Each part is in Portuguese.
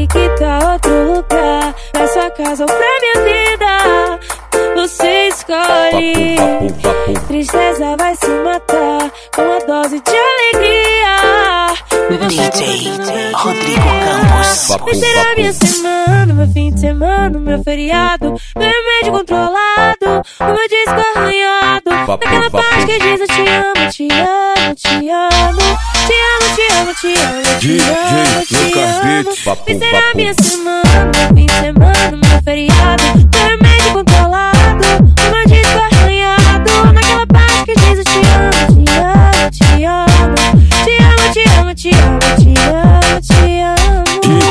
E que tal outro lugar, pra sua casa ou pra minha vida? Você escolhe. Tristeza vai se matar com a dose de alegria. DJ Rodrigo Campos. Vai ser a minha semana, meu fim de semana, meu feriado, meu remédio controlado, o meu disco arranhado. Naquela parte que diz eu te amo, te amo, te amo, te amo, te amo, te amo, te amo, te amo. Vai ser a minha semana, meu fim de semana, meu feriado, meu remédio controlado, o meu disco arranhado. Naquela parte que diz eu te amo, te amo, te amo, te amo, te amo, te amo, te amo, te amo.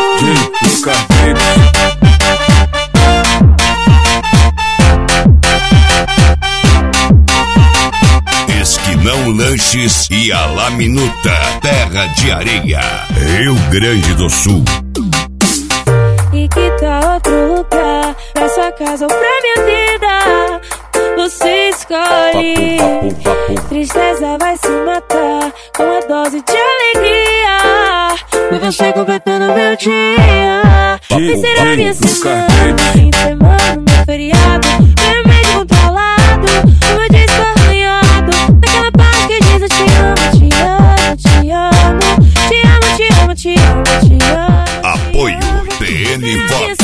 Esquinão Lanches e a La Minuta, Terra de Areia, Rio Grande do Sul. E que tal outro lugar, pra sua casa ou pra minha vida? Você escolhe. Tristeza vai se matar com a dose de alegria. E você completando meu dia. Vai ser a minha semana, meu fim de semana, meu feriado, meu remédio controlado, o meu disco arranhado. Naquela parte que diz eu te amo, te amo, te amo, te amo, te amo, te amo, te amo. Apoio PN Vox.